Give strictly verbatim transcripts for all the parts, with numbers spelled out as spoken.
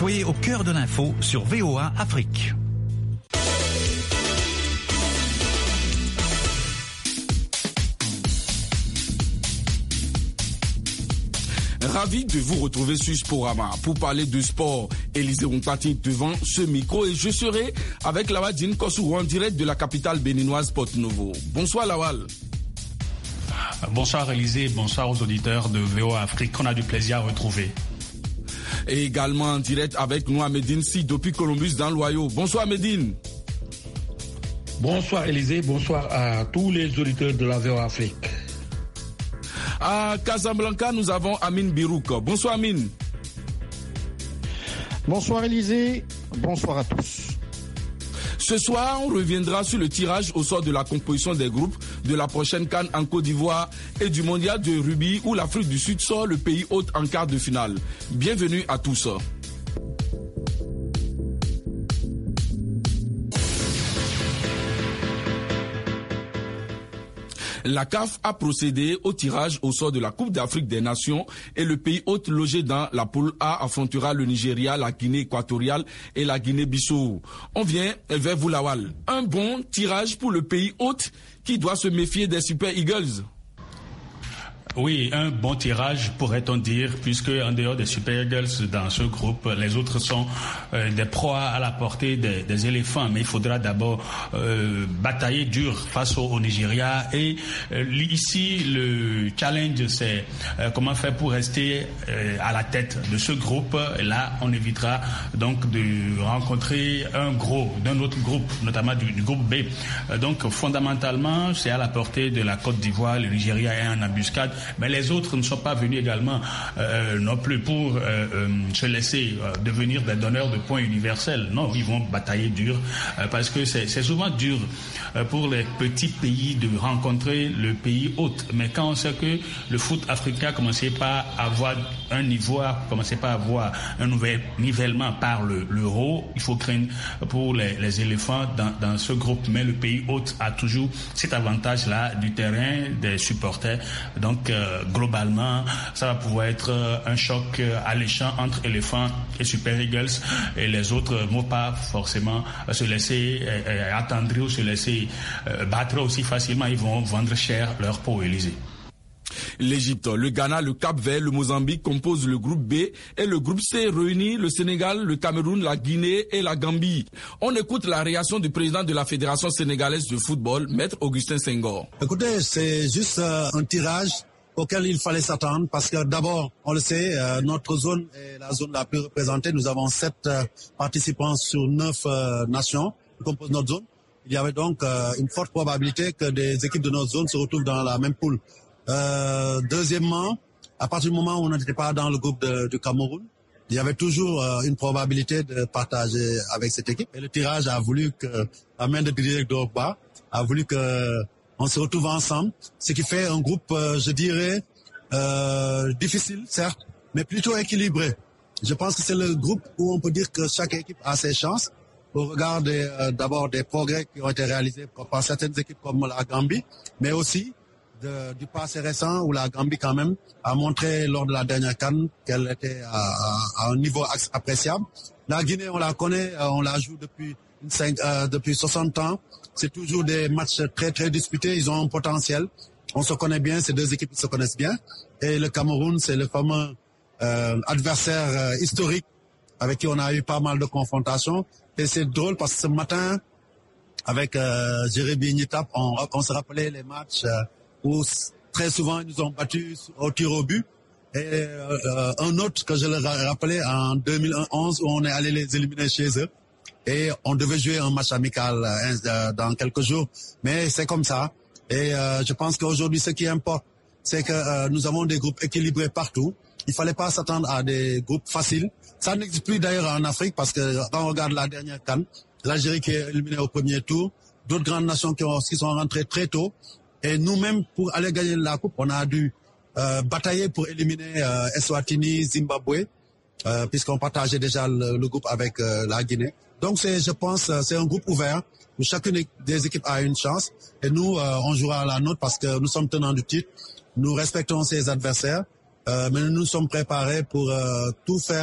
Soyez au cœur de l'info sur V O A Afrique. Ravi de vous retrouver sur Sporama pour parler de sport. Élisée Onkati devant ce micro et je serai avec Lawadine Kosourou en direct de la capitale béninoise Porto-Novo. Bonsoir Lawal. Bonsoir Élisée, bonsoir aux auditeurs de V O A Afrique qu'on a du plaisir à retrouver. Et également en direct avec nous à Médine Si depuis Columbus dans l'Ohio. Bonsoir Médine. Bonsoir Élisée, bonsoir à tous les auditeurs de la V O A Afrique. À Casablanca, nous avons Amine Birouk. Bonsoir Amine. Bonsoir Élisée, bonsoir à tous. Ce soir, on reviendra sur le tirage au sort de la composition des groupes de la prochaine CAN en Côte d'Ivoire et du mondial de rugby où l'Afrique du Sud sort le pays hôte en quart de finale. Bienvenue à tous. La C A F a procédé au tirage au sort de la Coupe d'Afrique des Nations et le pays hôte logé dans la poule A affrontera le Nigeria, la Guinée équatoriale et la Guinée-Bissau. On vient vers vous Lawal. Un bon tirage pour le pays hôte qui doit se méfier des Super Eagles. Oui, un bon tirage pourrait-on dire, puisque en dehors des Super Eagles dans ce groupe, les autres sont euh, des proies à la portée des, des éléphants. Mais il faudra d'abord euh, batailler dur face au, au Nigeria. Et euh, ici, le challenge, c'est euh, comment faire pour rester euh, à la tête de ce groupe. Et là, on évitera donc de rencontrer un gros d'un autre groupe, notamment du, du groupe B. Euh, donc fondamentalement, c'est à la portée de la Côte d'Ivoire. Le Nigeria est en embuscade. Mais les autres ne sont pas venus également euh, non plus pour euh, euh, se laisser euh, devenir des donneurs de points universels. Non, ils vont batailler dur euh, parce que c'est, c'est souvent dur euh, pour les petits pays de rencontrer le pays hôte. Mais quand on sait que le foot africain a commencé par avoir un niveau, a commencé par avoir un nouvel nivellement par le, l'euro, il faut craindre pour les, les éléphants dans, dans ce groupe. Mais le pays hôte a toujours cet avantage-là du terrain, des supporters. Donc, Euh, globalement, ça va pouvoir être euh, un choc euh, alléchant entre éléphants et Super Eagles et les autres ne vont pas forcément euh, se laisser euh, euh, attendrir ou se laisser euh, battre aussi facilement. Ils vont vendre cher leur peau, Élysée. L'Égypte, le Ghana, le Cap-Vert, le Mozambique composent le groupe B et le groupe C réunit le Sénégal, le Cameroun, la Guinée et la Gambie. On écoute la réaction du président de la Fédération sénégalaise de football, Maître Augustin Senghor. Écoutez, c'est juste euh, un tirage auquel il fallait s'attendre parce que d'abord, on le sait, euh, notre zone est la zone la plus représentée. Nous avons sept euh, participants sur neuf euh, nations qui composent notre zone. Il y avait donc euh, une forte probabilité que des équipes de notre zone se retrouvent dans la même poule. Euh, deuxièmement, à partir du moment où on n'était pas dans le groupe de, du Cameroun, il y avait toujours euh, une probabilité de partager avec cette équipe. Et le tirage a voulu que, la main de Didier Drogba a voulu que on se retrouve ensemble, ce qui fait un groupe, euh, je dirais, euh, difficile, certes, mais plutôt équilibré. Je pense que c'est le groupe où on peut dire que chaque équipe a ses chances au regard des, euh, d'abord des progrès qui ont été réalisés par certaines équipes comme la Gambie, mais aussi de, du passé récent où la Gambie quand même a montré lors de la dernière CAN qu'elle était à, à, à un niveau appréciable. La Guinée, on la connaît, on la joue depuis, cinq, euh, depuis soixante ans. C'est toujours des matchs très très disputés, ils ont un potentiel. On se connaît bien, ces deux équipes se connaissent bien. Et le Cameroun, c'est le fameux euh, adversaire euh, historique avec qui on a eu pas mal de confrontations. Et c'est drôle parce que ce matin, avec euh, Jérémy Nitap, on, on se rappelait les matchs euh, où très souvent ils nous ont battus au tir au but. Et euh, un autre que je leur rappelais en deux mille onze où on est allé les éliminer chez eux. Et on devait jouer un match amical euh, dans quelques jours. Mais c'est comme ça. Et euh, je pense qu'aujourd'hui, ce qui importe, c'est que euh, nous avons des groupes équilibrés partout. Il fallait pas s'attendre à des groupes faciles. Ça n'existe plus d'ailleurs en Afrique parce que quand on regarde la dernière CAN, l'Algérie qui est éliminée au premier tour, d'autres grandes nations qui, ont, qui sont rentrées très tôt. Et nous-mêmes, pour aller gagner la coupe, on a dû euh, batailler pour éliminer euh, Eswatini, Zimbabwe, euh, puisqu'on partageait déjà le, le groupe avec euh, la Guinée. Donc, c'est, je pense, c'est un groupe ouvert où chacune des équipes a une chance. Et nous, euh, on jouera à la nôtre parce que nous sommes tenants du titre. Nous respectons ses adversaires, euh, mais nous nous sommes préparés pour euh, tout faire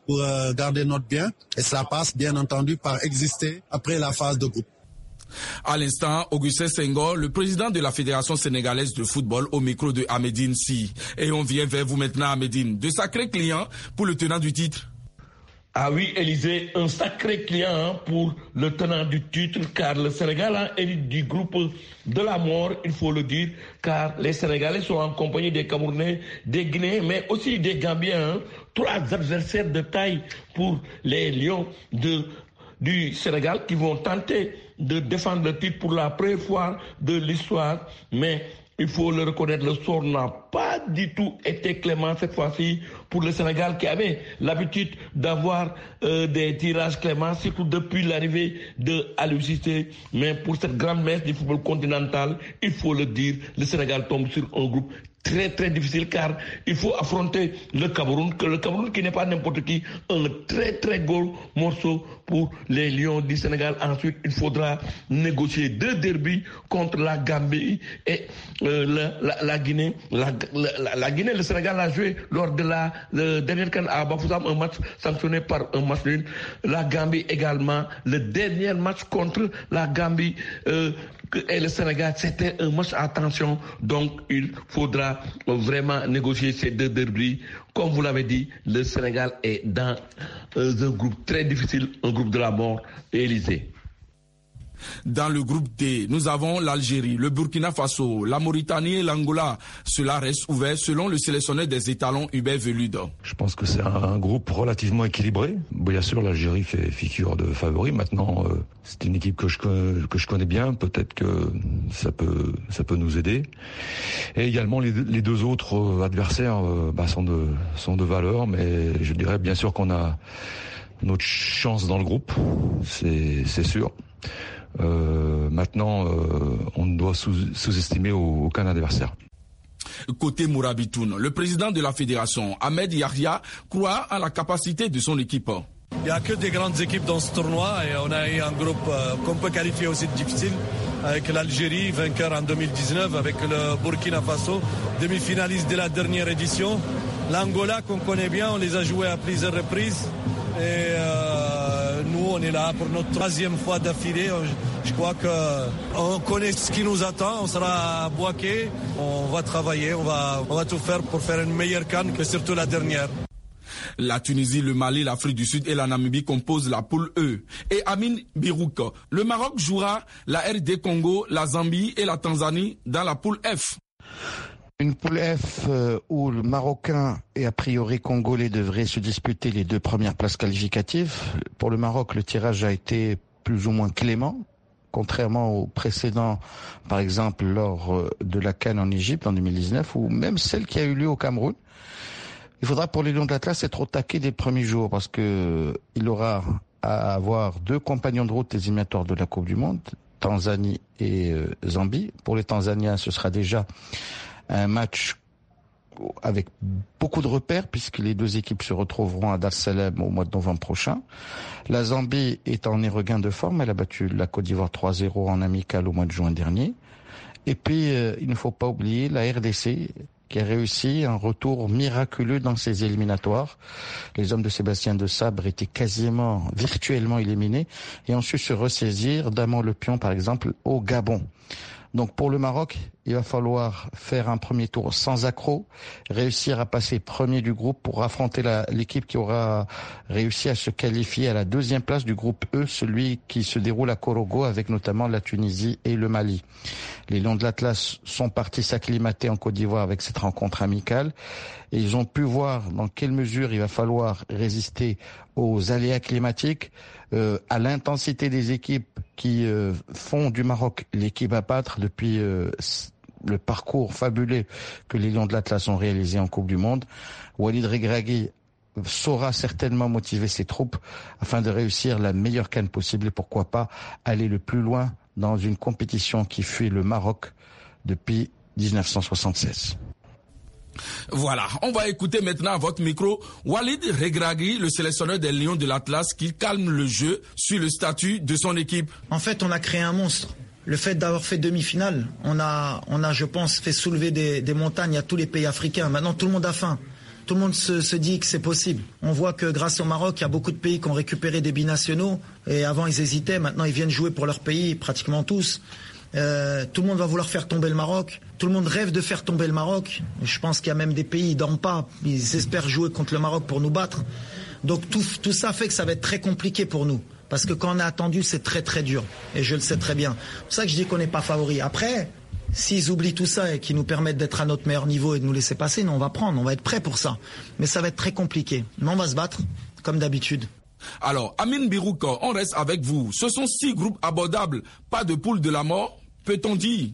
pour euh, garder notre bien. Et ça passe bien entendu par exister après la phase de groupe. À l'instant, Augustin Senghor, le président de la Fédération sénégalaise de football, au micro de Ahmedine Sy. Et on vient vers vous maintenant, Ahmedine. De sacrés clients pour le tenant du titre. Ah oui, Élisée, un sacré client pour le tenant du titre, car le Sénégal a hérité du groupe de la mort, il faut le dire, car les Sénégalais sont en compagnie des Camerounais, des Guinéens, mais aussi des Gambiens. Hein. Trois adversaires de taille pour les Lions de, du Sénégal qui vont tenter de défendre le titre pour la première fois de l'histoire, mais il faut le reconnaître, le sort n'a pas du tout été clément cette fois-ci pour le Sénégal qui avait l'habitude d'avoir euh, des tirages cléments, surtout depuis l'arrivée de Aliou Cissé. Mais pour cette grande messe du football continental, il faut le dire, le Sénégal tombe sur un groupe très très difficile car il faut affronter le Cameroun, que le Cameroun qui n'est pas n'importe qui, un très très gros morceau pour les Lions du Sénégal. Ensuite, il faudra négocier deux derbys contre la Gambie et euh, la, la, la Guinée. La, la, la Guinée, le Sénégal a joué lors de la dernière CAN à Bafoussam, un match sanctionné par un match nul. La Gambie également, le dernier match contre la Gambie euh, et le Sénégal, c'était un match à tension. Donc, il faudra vraiment négocier ces deux derbys. Comme vous l'avez dit, le Sénégal est dans euh, un groupe très difficile, un groupe de la mort, Élysée. Dans le groupe D, nous avons l'Algérie, le Burkina Faso, la Mauritanie et l'Angola. Cela reste ouvert selon le sélectionneur des étalons Hubert Velud. Je pense que c'est un groupe relativement équilibré. Bien sûr, l'Algérie fait figure de favori. Maintenant, euh, c'est une équipe que je, que je connais bien. Peut-être que ça peut, ça peut nous aider. Et également, les, les deux autres adversaires euh, bah, sont, de, sont de valeur. Mais je dirais bien sûr qu'on a notre chance dans le groupe. C'est, c'est sûr. Euh, maintenant, euh, on ne doit sous, sous-estimer aucun adversaire. Côté Mourabitoun, le président de la fédération, Ahmed Yahya, croit en la capacité de son équipe. Il n'y a que des grandes équipes dans ce tournoi et on a eu un groupe euh, qu'on peut qualifier aussi difficile avec l'Algérie, vainqueur en deux mille dix-neuf, avec le Burkina Faso, demi-finaliste de la dernière édition. L'Angola qu'on connaît bien, on les a joués à plusieurs reprises. Et euh, nous, on est là pour notre troisième fois d'affilée. Je crois qu'on connaît ce qui nous attend. On sera boaqué. On va travailler. On va, on va tout faire pour faire une meilleure CAN que surtout la dernière. La Tunisie, le Mali, l'Afrique du Sud et la Namibie composent la poule E. Et Amin Birouk, le Maroc jouera la R D Congo, la Zambie et la Tanzanie dans la poule F. Une poule F euh, où le Marocain et a priori Congolais devraient se disputer les deux premières places qualificatives. Pour le Maroc, le tirage a été plus ou moins clément, contrairement au précédent, par exemple lors de la CAN en Égypte en deux mille dix-neuf, ou même celle qui a eu lieu au Cameroun. Il faudra pour les Lions de l'Atlas être au taquet des premiers jours parce que il aura à avoir deux compagnons de route des éliminatoires de la Coupe du Monde, Tanzanie et euh, Zambie. Pour les Tanzaniens, ce sera déjà un match avec beaucoup de repères puisque les deux équipes se retrouveront à Dar es Salaam au mois de novembre prochain. La Zambie est en regain de forme. Elle a battu la Côte d'Ivoire trois zéro en amical au mois de juin dernier. Et puis, euh, il ne faut pas oublier la R D C qui a réussi un retour miraculeux dans ses éliminatoires. Les hommes de Sébastien de Sabre étaient quasiment virtuellement éliminés et ont su se ressaisir d'Amon Le Pion, par exemple, au Gabon. Donc pour le Maroc, il va falloir faire un premier tour sans accroc, réussir à passer premier du groupe pour affronter la, l'équipe qui aura réussi à se qualifier à la deuxième place du groupe E, celui qui se déroule à Korogo avec notamment la Tunisie et le Mali. Les Lions de l'Atlas sont partis s'acclimater en Côte d'Ivoire avec cette rencontre amicale et ils ont pu voir dans quelle mesure il va falloir résister aux aléas climatiques, euh, à l'intensité des équipes qui euh, font du Maroc l'équipe à battre depuis euh, le parcours fabuleux que les Lions de l'Atlas ont réalisé en Coupe du Monde. Walid Regragui saura certainement motiver ses troupes afin de réussir la meilleure CAN possible et pourquoi pas aller le plus loin dans une compétition qui fuit le Maroc depuis dix-neuf cent soixante-seize. Voilà, on va écouter maintenant à votre micro Walid Regragui, le sélectionneur des Lions de l'Atlas, qui calme le jeu sur le statut de son équipe. En fait, on a créé un monstre. Le fait d'avoir fait demi-finale, on a, on a, je pense, fait soulever des, des montagnes à tous les pays africains. Maintenant, tout le monde a faim. Tout le monde se, se dit que c'est possible. On voit que grâce au Maroc, il y a beaucoup de pays qui ont récupéré des binationaux. Et avant, ils hésitaient. Maintenant, ils viennent jouer pour leur pays, pratiquement tous. Euh, tout le monde va vouloir faire tomber le Maroc. Tout le monde rêve de faire tomber le Maroc. Je pense qu'il y a même des pays, ils dorment pas. Ils espèrent jouer contre le Maroc pour nous battre. Donc tout, tout ça fait que ça va être très compliqué pour nous. Parce que quand on a attendu, c'est très très dur. Et je le sais très bien. C'est pour ça que je dis qu'on n'est pas favori. Après, s'ils oublient tout ça et qu'ils nous permettent d'être à notre meilleur niveau et de nous laisser passer, nous on va prendre, on va être prêts pour ça. Mais ça va être très compliqué. Mais on va se battre, comme d'habitude. Alors, Amine Birouk, on reste avec vous. Ce sont six groupes abordables, pas de poule de la mort, peut-on dire?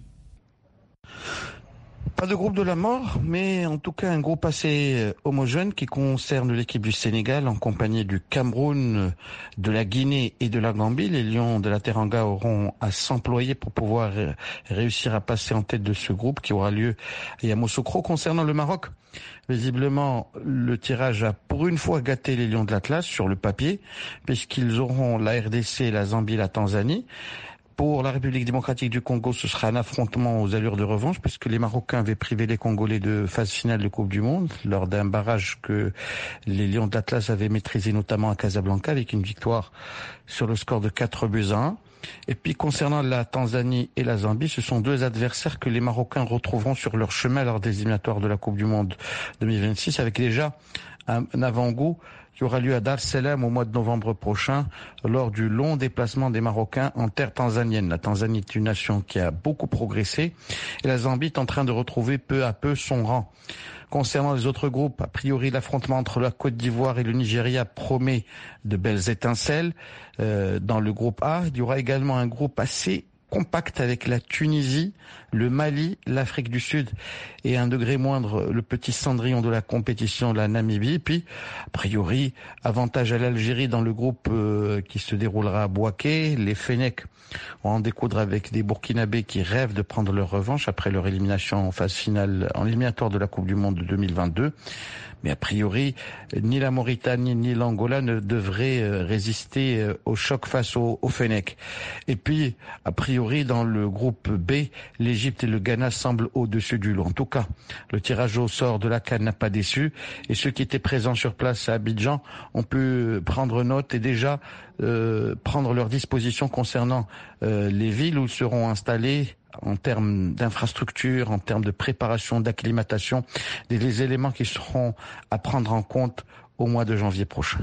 Pas de groupe de la mort, mais en tout cas un groupe assez homogène qui concerne l'équipe du Sénégal en compagnie du Cameroun, de la Guinée et de la Gambie. Les Lions de la Teranga auront à s'employer pour pouvoir réussir à passer en tête de ce groupe qui aura lieu à Yamoussoukro. Concernant le Maroc, visiblement le tirage a pour une fois gâté les Lions de l'Atlas sur le papier, puisqu'ils auront la R D C, la Zambie, la Tanzanie. Pour la République démocratique du Congo, ce sera un affrontement aux allures de revanche puisque les Marocains avaient privé les Congolais de phase finale de Coupe du Monde lors d'un barrage que les Lions de l'Atlas avaient maîtrisé notamment à Casablanca avec une victoire sur le score de quatre buts à un. Et puis concernant la Tanzanie et la Zambie, ce sont deux adversaires que les Marocains retrouveront sur leur chemin lors des éliminatoires de la Coupe du Monde deux mille vingt-six avec déjà un avant-goût qui aura lieu à Dar es Salaam au mois de novembre prochain lors du long déplacement des Marocains en terre tanzanienne. La Tanzanie est une nation qui a beaucoup progressé et la Zambie est en train de retrouver peu à peu son rang. Concernant les autres groupes, a priori l'affrontement entre la Côte d'Ivoire et le Nigeria promet de belles étincelles. Euh, dans le groupe A, il y aura également un groupe assez compact avec la Tunisie, le Mali, l'Afrique du Sud et à un degré moindre le petit cendrillon de la compétition, la Namibie. Puis, a priori, avantage à l'Algérie dans le groupe euh, qui se déroulera à Bouaké. Les Fennecs vont en découdre avec des Burkinabés qui rêvent de prendre leur revanche après leur élimination en phase finale, en éliminatoire de la Coupe du Monde de deux mille vingt-deux. Mais a priori, ni la Mauritanie ni l'Angola ne devraient résister au choc face aux, aux Fennecs. Et puis, a priori, dans le groupe B, l'Égypte et le Ghana semblent au-dessus du lot. En tout cas, le tirage au sort de la CAN n'a pas déçu. Et ceux qui étaient présents sur place à Abidjan ont pu prendre note et déjà euh, prendre leurs dispositions concernant euh, les villes où ils seront installés en termes d'infrastructure, en termes de préparation, d'acclimatation, des, des éléments qui seront à prendre en compte au mois de janvier prochain.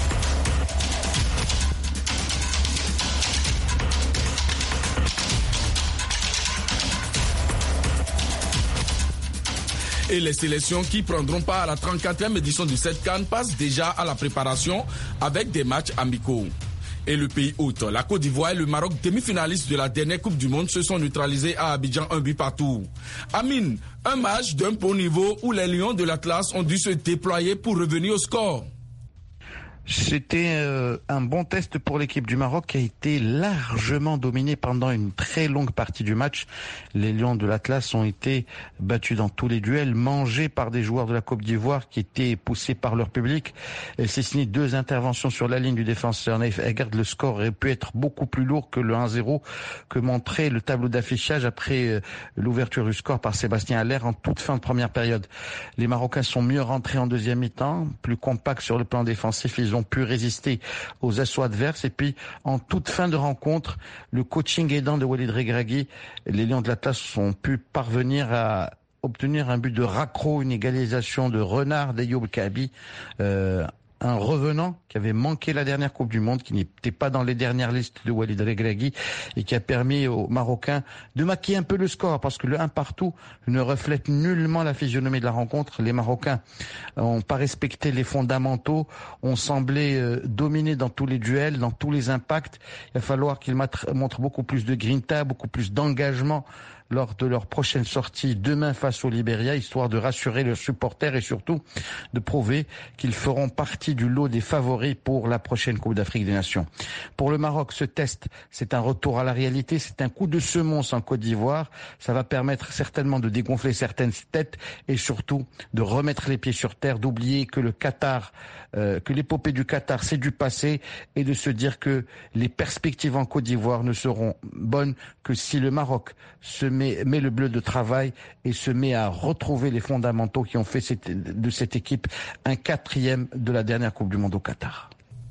Et les sélections qui prendront part à la trente-quatrième édition du sept CAN passent déjà à la préparation avec des matchs amicaux. Et le pays hôte, la Côte d'Ivoire et le Maroc, demi-finalistes de la dernière Coupe du Monde, se sont neutralisés à Abidjan un but partout. Amine, un match d'un bon niveau où les Lions de l'Atlas ont dû se déployer pour revenir au score. C'était euh, un bon test pour l'équipe du Maroc qui a été largement dominée pendant une très longue partie du match. Les Lions de l'Atlas ont été battus dans tous les duels, mangés par des joueurs de la Côte d'Ivoire qui étaient poussés par leur public. Et c'est signé deux interventions sur la ligne du défenseur Naïf Aguerd. Le score aurait pu être beaucoup plus lourd que le un zéro que montrait le tableau d'affichage après euh, l'ouverture du score par Sébastien Haller en toute fin de première période. Les Marocains sont mieux rentrés en deuxième mi-temps, plus compacts sur le plan défensif. Ils ont pu résister aux assauts adverses et puis en toute fin de rencontre, le coaching aidant de Walid Regragui, les Lions de l'Atlas ont pu parvenir à obtenir un but de raccro, une égalisation de Renard d'Ayoub Kabi, euh, un revenant qui avait manqué la dernière Coupe du Monde, qui n'était pas dans les dernières listes de Walid Regragui et qui a permis aux Marocains de maquiller un peu le score parce que le un partout ne reflète nullement la physionomie de la rencontre. Les Marocains n'ont pas respecté les fondamentaux, ont semblé euh, dominer dans tous les duels, dans tous les impacts. Il va falloir qu'ils montrent beaucoup plus de grinta, beaucoup plus d'engagement lors de leur prochaine sortie demain face au Libéria, histoire de rassurer leurs supporters et surtout de prouver qu'ils feront partie du lot des favoris pour la prochaine Coupe d'Afrique des Nations. Pour le Maroc, ce test, c'est un retour à la réalité, c'est un coup de semonce en Côte d'Ivoire. Ça va permettre certainement de dégonfler certaines têtes et surtout de remettre les pieds sur terre, d'oublier que le Qatar, euh, que l'épopée du Qatar, c'est du passé et de se dire que les perspectives en Côte d'Ivoire ne seront bonnes que si le Maroc se met, met le bleu de travail et se met à retrouver les fondamentaux qui ont fait cette, de cette équipe un quatrième de la dernière Coupe du Monde au Qatar.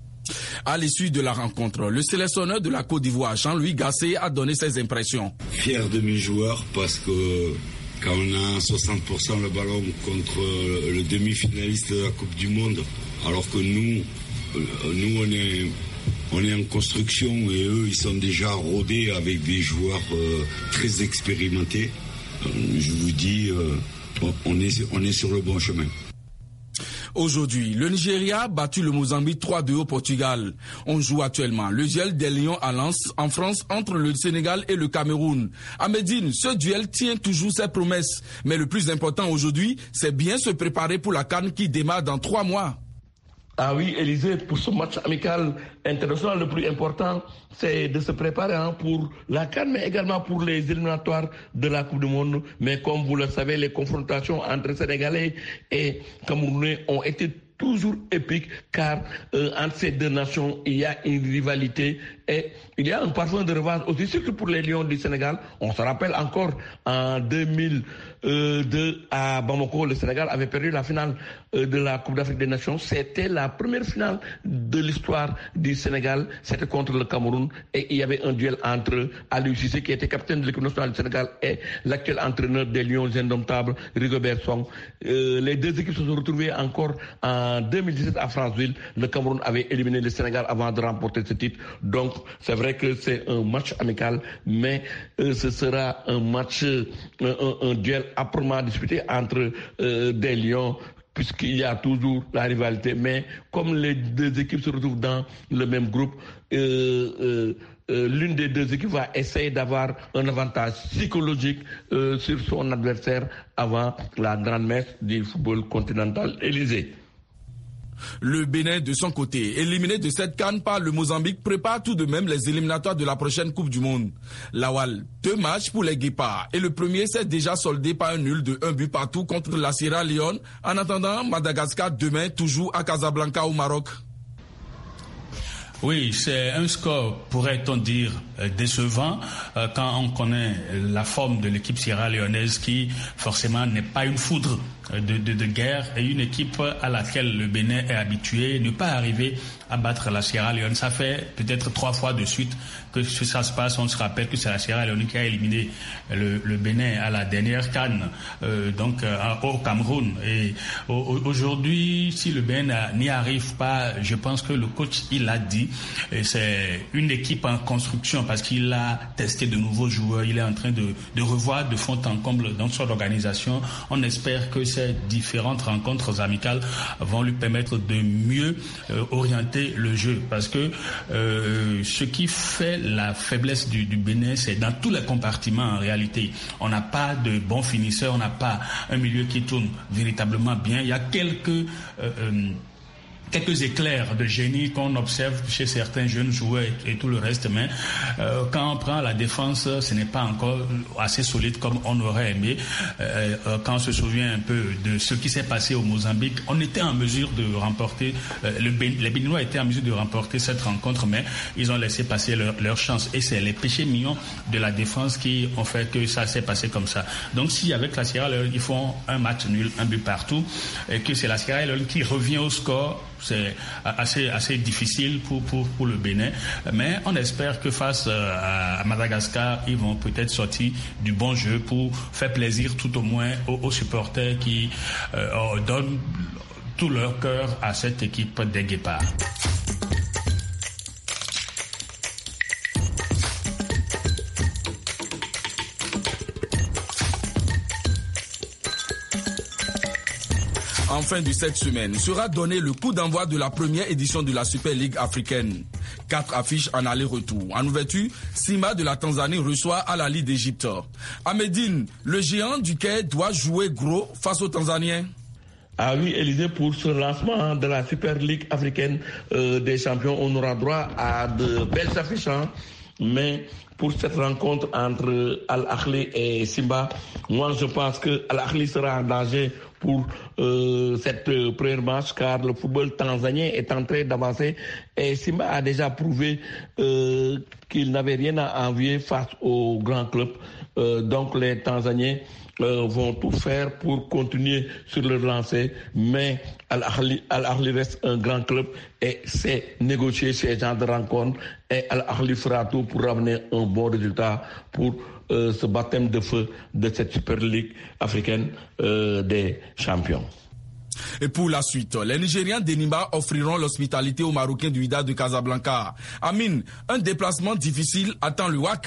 À l'issue de la rencontre, le sélectionneur de la Côte d'Ivoire, Jean-Louis Gasset, a donné ses impressions. Fier de mes joueurs parce que quand on a soixante pour cent le ballon contre le demi-finaliste de la Coupe du Monde, alors que nous, nous on est, on est en construction et eux ils sont déjà rodés avec des joueurs euh, très expérimentés, je vous dis, euh, on est, on est sur le bon chemin. Aujourd'hui, le Nigeria a battu le Mozambique trois deux au Portugal. On joue actuellement le duel des Lions à Lens en France entre le Sénégal et le Cameroun. À Médine, ce duel tient toujours ses promesses. Mais le plus important aujourd'hui, c'est bien se préparer pour la CAN qui démarre dans trois mois. Ah oui, Élisée, pour ce match amical international, le plus important, c'est de se préparer hein, pour la CAN, mais également pour les éliminatoires de la Coupe du Monde. Mais comme vous le savez, les confrontations entre Sénégalais et Camerounais ont été toujours épiques, car euh, entre ces deux nations, il y a une rivalité et il y a un parfum de revanche aussi, surtout pour les Lions du Sénégal. On se rappelle encore, en deux mille deux, à Bamako, le Sénégal avait perdu la finale euh, de la Coupe d'Afrique des Nations. C'était la première finale de l'histoire du Sénégal. C'était contre le Cameroun et il y avait un duel entre Aliou Cissé, qui était capitaine de l'équipe nationale du Sénégal, et l'actuel entraîneur des Lions indomptables, Rigobert Song. Euh, les deux équipes se sont retrouvées encore en deux mille dix-sept à Franceville. Le Cameroun avait éliminé le Sénégal avant de remporter ce titre. Donc c'est vrai que c'est un match amical, mais euh, ce sera un match, euh, un, un duel âprement disputé entre euh, des Lions, puisqu'il y a toujours la rivalité. Mais comme les deux équipes se retrouvent dans le même groupe, euh, euh, euh, l'une des deux équipes va essayer d'avoir un avantage psychologique euh, sur son adversaire avant la grande messe du football continental. Élysée. Le Bénin, de son côté, éliminé de cette CAN par le Mozambique, prépare tout de même les éliminatoires de la prochaine Coupe du Monde. Lawal, deux matchs pour les Guépards. Et le premier s'est déjà soldé par un nul de un but partout contre la Sierra Leone. En attendant, Madagascar demain, toujours à Casablanca au Maroc. Oui, c'est un score, pourrait-on dire, décevant euh, quand on connaît la forme de l'équipe sierra-léonaise qui, forcément, n'est pas une foudre de, de, de guerre, et une équipe à laquelle le Bénin est habitué, ne pas arriver à battre la Sierra Leone. Ça fait peut-être trois fois de suite que ça se passe. On se rappelle que c'est la Sierra Leone qui a éliminé le, le Bénin à la dernière CAN, euh, donc euh, au Cameroun. Et au, aujourd'hui, si le Bénin n'y arrive pas, je pense que le coach, il l'a dit, c'est une équipe en construction parce qu'il a testé de nouveaux joueurs. Il est en train de, de revoir de fond en comble dans son organisation. On espère que ces différentes rencontres amicales vont lui permettre de mieux euh, orienter le jeu, parce que euh, ce qui fait la faiblesse du, du Bénin, c'est dans tous les compartiments en réalité. On n'a pas de bons finisseurs, on n'a pas un milieu qui tourne véritablement bien. Il y a quelques euh, euh, quelques éclairs de génie qu'on observe chez certains jeunes joueurs et tout le reste, mais euh, quand on prend la défense, ce n'est pas encore assez solide comme on aurait aimé. Euh, quand on se souvient un peu de ce qui s'est passé au Mozambique, on était en mesure de remporter, euh, le Bé- les Béninois étaient en mesure de remporter cette rencontre, mais ils ont laissé passer leur, leur chance. Et c'est les péchés mignons de la défense qui ont fait que ça s'est passé comme ça. Donc si avec la Sierra Leone, ils font un match nul, un but partout, et que c'est la Sierra Leone qui revient au score, c'est assez, assez difficile pour, pour, pour le Bénin. Mais on espère que face à Madagascar, ils vont peut-être sortir du bon jeu pour faire plaisir tout au moins aux, aux supporters qui euh, donnent tout leur cœur à cette équipe des Guépards. En fin de cette semaine, sera donné le coup d'envoi de la première édition de la Super League africaine. Quatre affiches en aller-retour. En ouverture, Simba de la Tanzanie reçoit Al Ahly d'Égypte. À Médine, le géant du Quai doit jouer gros face aux Tanzaniens. Ah oui, Élysée, pour ce lancement de la Super League africaine euh, des champions, on aura droit à de belles affiches, hein. Mais pour cette rencontre entre Al Ahly et Simba, moi je pense que Al Ahly sera en danger pour euh, cette euh, première match, car le football tanzanien est en train d'avancer et Simba a déjà prouvé euh, qu'il n'avait rien à envier face aux grands clubs. Euh, donc les Tanzaniens euh, vont tout faire pour continuer sur leur lancée, mais Al-Ahli, Al-Ahli reste un grand club et c'est négocier ces genres de rencontres et Al-Ahli fera tout pour ramener un bon résultat pour euh, ce baptême de feu de cette Super League africaine euh, des champions. Et pour la suite, les Nigérians d'Enyimba offriront l'hospitalité aux Marocains du Wydad de Casablanca. Amine, un déplacement difficile attend le W A C.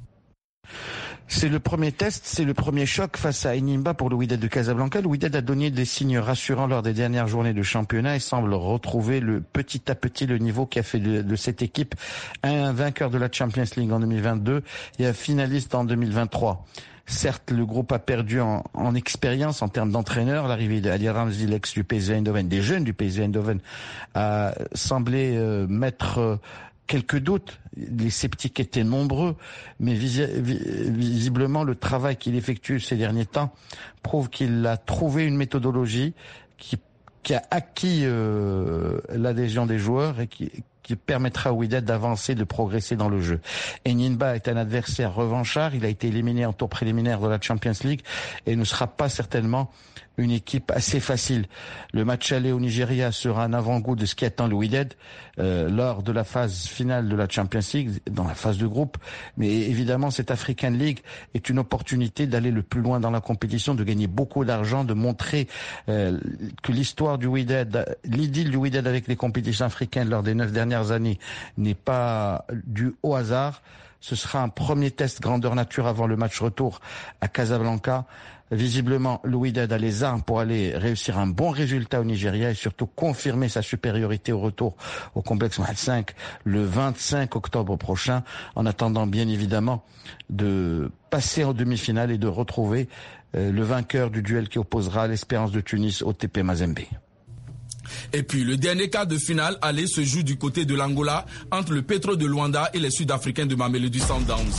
C'est le premier test, c'est le premier choc face à Enyimba pour le Wydad de Casablanca. Le Wydad a donné des signes rassurants lors des dernières journées de championnat et semble retrouver le, petit à petit le niveau qui a fait de, de cette équipe un vainqueur de la Champions League en deux mille vingt-deux et un finaliste en deux mille vingt-trois. Certes, le groupe a perdu en, en expérience en termes d'entraîneur. L'arrivée d'Ali Ramzi, l'ex du P S V Eindhoven, des jeunes du P S V Eindhoven, a semblé euh, mettre euh, quelques doutes. Les sceptiques étaient nombreux, mais visi- visiblement le travail qu'il effectue ces derniers temps prouve qu'il a trouvé une méthodologie qui, qui a acquis euh, l'adhésion des joueurs et qui, qui permettra au Wydad d'avancer, de progresser dans le jeu. Enyimba est un adversaire revanchard. Il a été éliminé en tour préliminaire de la Champions League et ne sera pas certainement une équipe assez facile. Le match aller au Nigeria sera un avant-goût de ce qui attend le Wydad euh, lors de la phase finale de la Champions League, dans la phase de groupe. Mais évidemment, cette African League est une opportunité d'aller le plus loin dans la compétition, de gagner beaucoup d'argent, de montrer euh, que l'histoire du Wydad, l'idylle du Wydad avec les compétitions africaines lors des neuf dernières années n'est pas due au hasard. Ce sera un premier test grandeur nature avant le match retour à Casablanca. Visiblement, le Wydad a les armes pour aller réussir un bon résultat au Nigeria et surtout confirmer sa supériorité au retour au complexe Mohamed cinq le vingt-cinq octobre prochain, en attendant bien évidemment de passer en demi-finale et de retrouver euh, le vainqueur du duel qui opposera l'Espérance de Tunis au T P Mazembe. Et puis, le dernier quart de finale aller se joue du côté de l'Angola entre le Petro de Luanda et les Sud-Africains de Mamelodi Sundowns.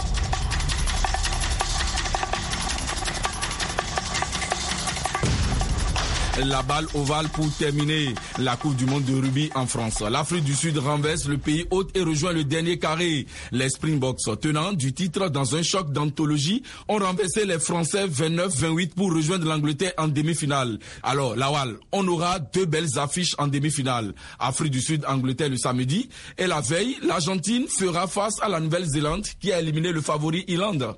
La balle ovale pour terminer la Coupe du Monde de rugby en France. L'Afrique du Sud renverse le pays hôte et rejoint le dernier carré. Les Springboks, tenants du titre dans un choc d'anthologie, ont renversé les Français vingt-neuf vingt-huit pour rejoindre l'Angleterre en demi-finale. Alors, Lawal, on aura deux belles affiches en demi-finale. Afrique du Sud, Angleterre le samedi. Et la veille, l'Argentine fera face à la Nouvelle-Zélande qui a éliminé le favori Irlande.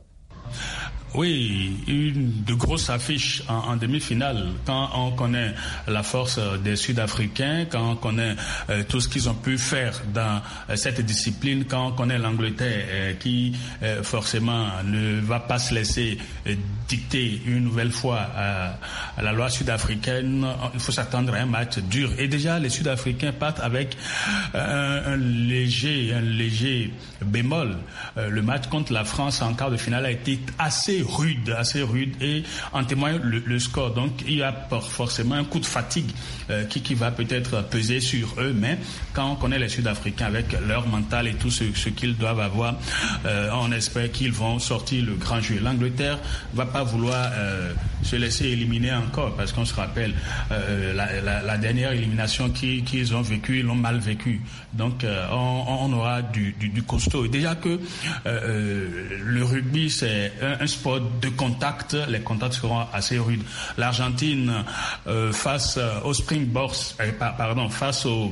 Oui, une de grosses affiches en, en demi-finale. Quand on connaît la force des Sud-Africains, quand on connaît euh, tout ce qu'ils ont pu faire dans euh, cette discipline, quand on connaît l'Angleterre euh, qui euh, forcément ne va pas se laisser euh, dicter une nouvelle fois à, à la loi sud-africaine, il faut s'attendre à un match dur. Et déjà, les Sud-Africains partent avec euh, un, un léger, un léger bémol. Euh, le match contre la France en quart de finale a été assez rude, assez rude et en témoigne le, le score. Donc il y a forcément un coup de fatigue euh, qui, qui va peut-être peser sur eux, mais quand on connaît les Sud-Africains avec leur mental et tout ce, ce qu'ils doivent avoir, euh, on espère qu'ils vont sortir le grand jeu. L'Angleterre va pas vouloir euh, se laisser éliminer encore, parce qu'on se rappelle euh, la, la, la dernière élimination qu'ils, qu'ils ont vécue, ils l'ont mal vécue. Donc euh, on, on aura du, du, du costaud. Déjà que euh, le rugby c'est un, un sport de contact, les contacts seront assez rudes. L'Argentine euh, face aux Springboks, euh, pardon, face aux,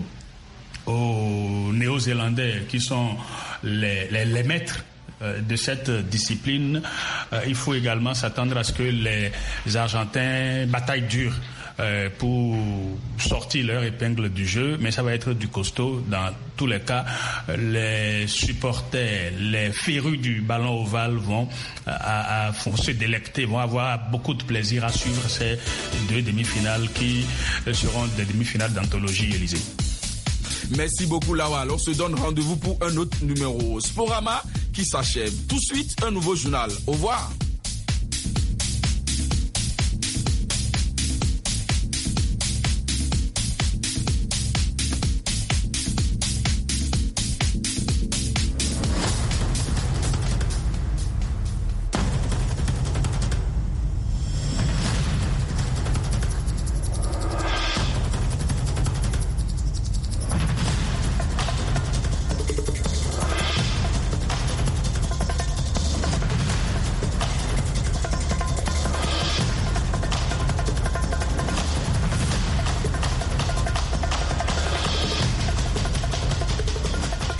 aux Néo-Zélandais qui sont les, les, les maîtres de cette discipline, euh, il faut également s'attendre à ce que les Argentins bataillent dur euh, pour sortir leur épingle du jeu, mais ça va être du costaud dans tous les cas. Les supporters, les férus du ballon ovale vont, à, à, vont se délecter, vont avoir beaucoup de plaisir à suivre ces deux demi-finales qui seront des demi-finales d'anthologie, Élysée. Merci beaucoup Lawal. On se donne rendez-vous pour un autre numéro. Sporama qui s'achève. Tout de suite, un nouveau journal. Au revoir.